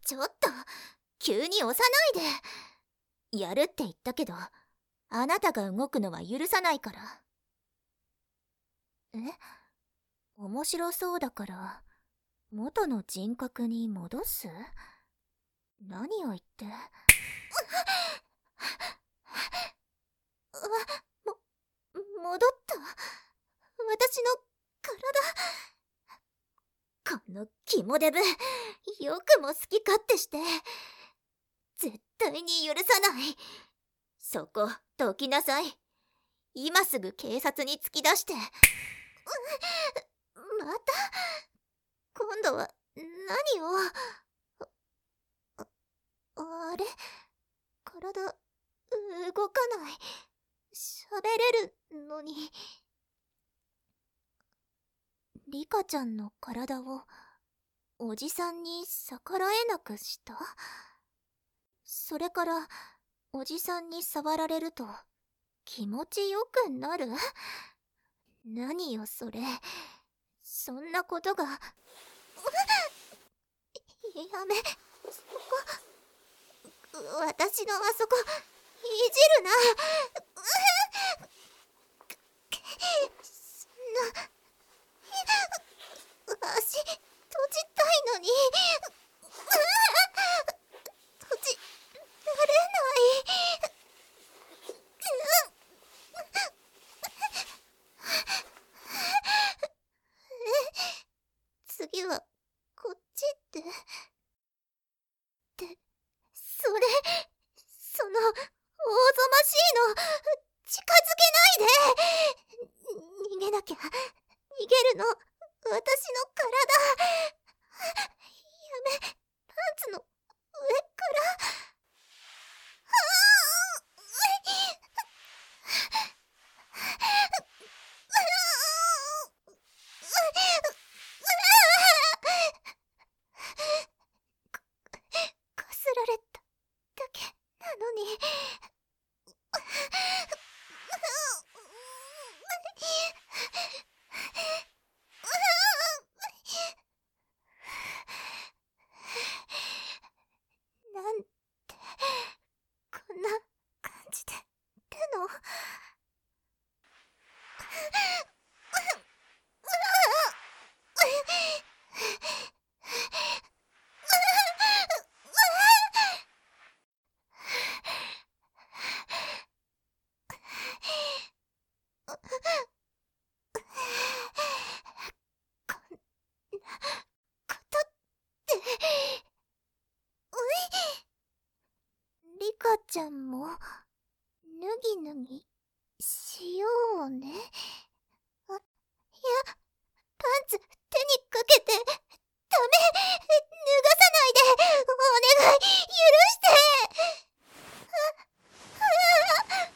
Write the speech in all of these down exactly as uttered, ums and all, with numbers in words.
ちょっと急に押さないで。やるって言ったけど、あなたが動くのは許さないから。え？面白そうだから元の人格に戻す？何を言って。わ、も、戻った。私の体。この肝デブ、よくも好き勝手して。絶対に許さない。そこ、どきなさい。今すぐ警察に突き出して。また今度は何を。あ、あれ、体動かない。喋れるのに。リカちゃんの体をおじさんに逆らえなくした？それからおじさんに触られると気持ちよくなる？何よそれ。そんなことが。やめ、そこ、私のあそこいじるな。そんな、足閉じたいのに。閉じられない。次はこっちって。ってそれ、その大ぞましいの近づけないで。逃げなきゃ。逃げるの、私の体。やめ、パンツの上から。こすられただけなのに。なんでこんな感じで手の。リカちゃんも脱ぎ脱ぎしようね。あ、いや、パンツ手にかけて。ダメ、脱がさないで。お願い、許して。あ、あ、あ、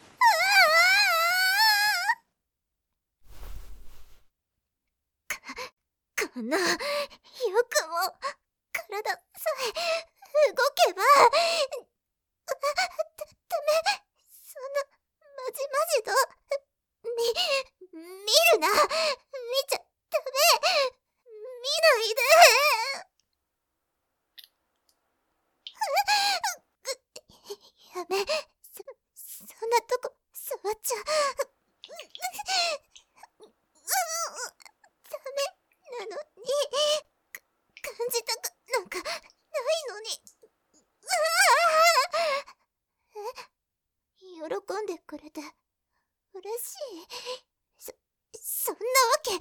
あ、この、よくも体さえ動けば。だ、ダメ、そんなまじまじとみ、見るな。見ちゃダメ。見ないで。やめ、そ、そんなとこ触っちゃ。ダメなのに。感じたくなんかないのに。え、喜んでくれて嬉しい。そ、そんなわけ。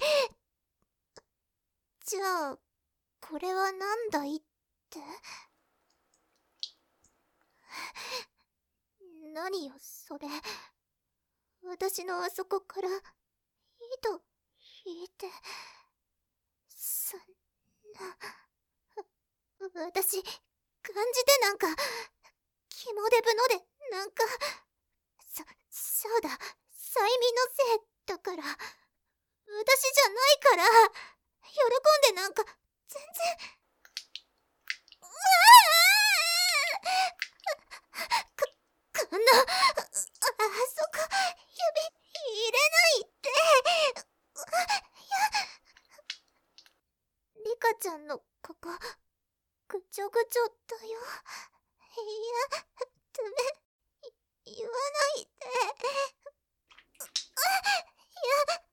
じゃあこれはなんだいって。何よそれ。私のあそこから糸引いて。そんな、私感じてなんか肝デブのでなんか。そ、そうだ、催眠のせいだから。私じゃないから。喜んでなんか全然。うわあ、こ、こんな、あ、あそこ指入れないって。いや、リカちゃんのここぐちょぐちょだよ。いや、ダメ、言わないで。いや、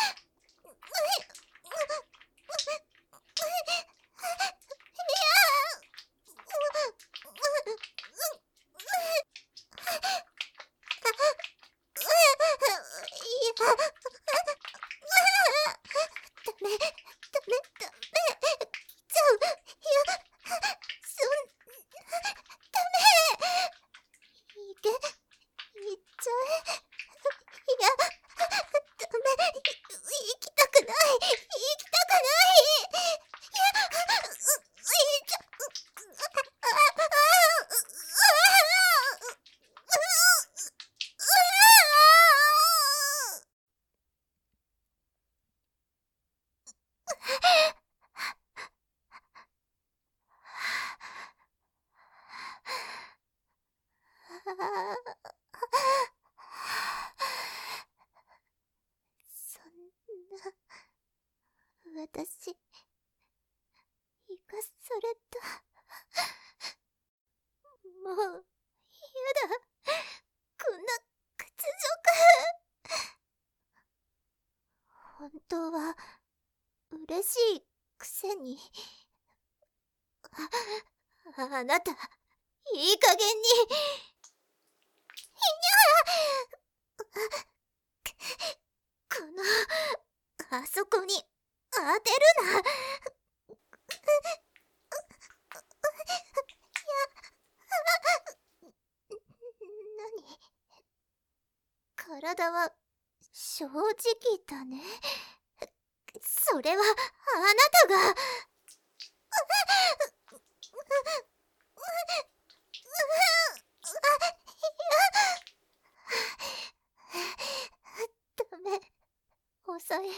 そんな、私、生かされた。もう、やだ。こんな屈辱。本当は、嬉しいくせに。あ、あなた、いい加減に。この、あそこに当てるな。何？体は正直だね。それはあなたが。ダメ、抑えられない。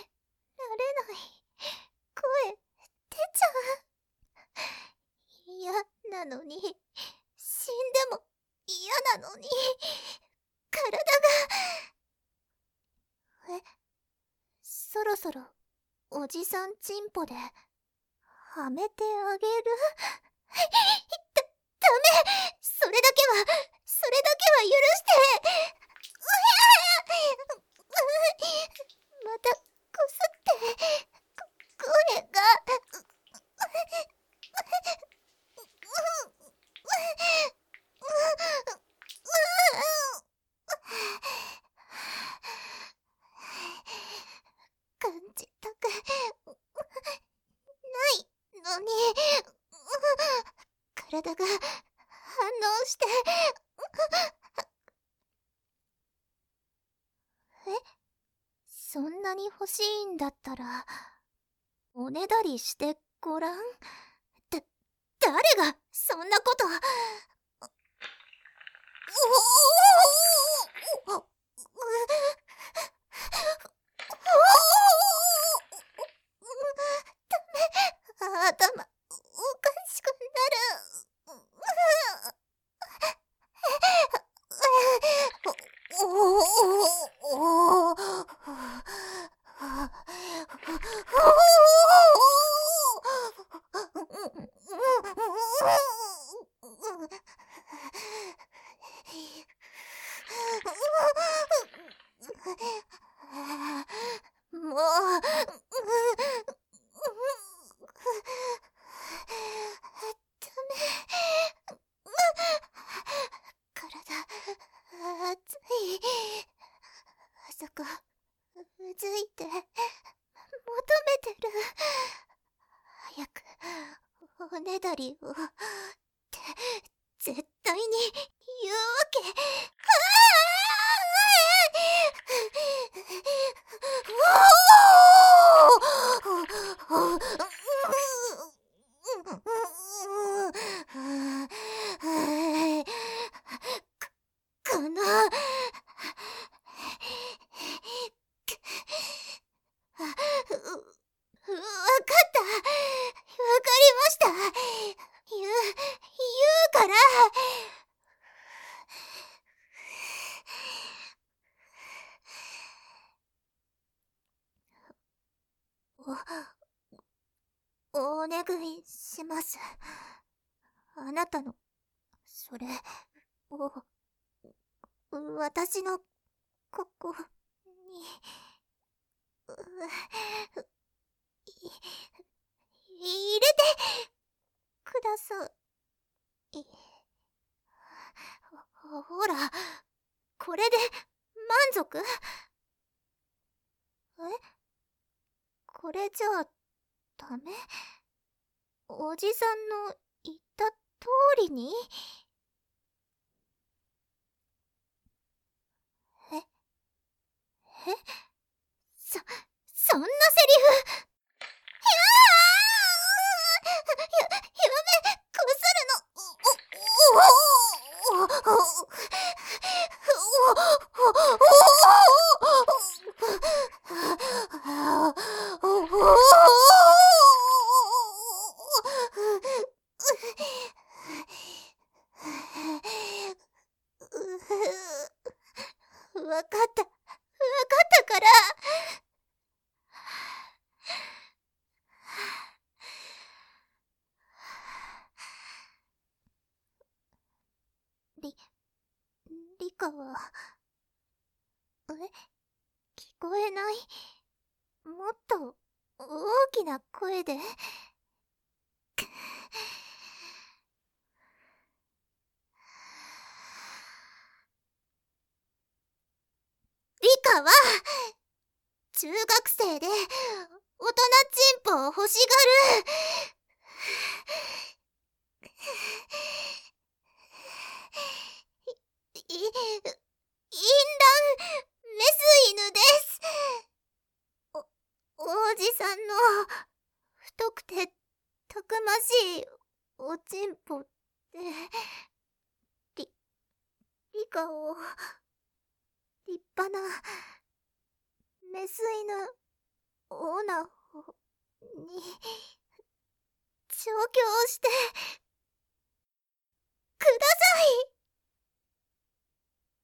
声出ちゃう。嫌なのに、死んでも嫌なのに、体が。え、そろそろおじさんチンポではめてあげる？だ、ダメ、それだけは、それだけは許して。またこすって、こ声が。感じたくないのに、体が反応して。え、そんなに欲しいんだったらおねだりしてごらん。だ、誰がそんなこと。おおおおおダメ、頭おかしくなる。おおおおもう、ダメ。体、熱い。あそこ、うずいて、求めてる。早く、おねだりを、って、絶対に言うわけ。この、あ、う、わかった。わかりました。言う、言うから。お、お願いします。 あなたのそれを私のここにうい入れてください。ほほら、これで満足？え？これじゃあダメ？おじさんの言った通りに？え？え？そ、そんなセリフ！ひゃー！や、やめ、こするの！お、お、お、お、わかった、わかったから。り、リカは、え？聞こえない？もっと大きな声で。リカは中学生で大人チンポを欲しがる。い、い、淫乱メス犬です。お、王子さんの太くてたくましいおちんぽでリ、リカを立派なメス犬オーナーに調教して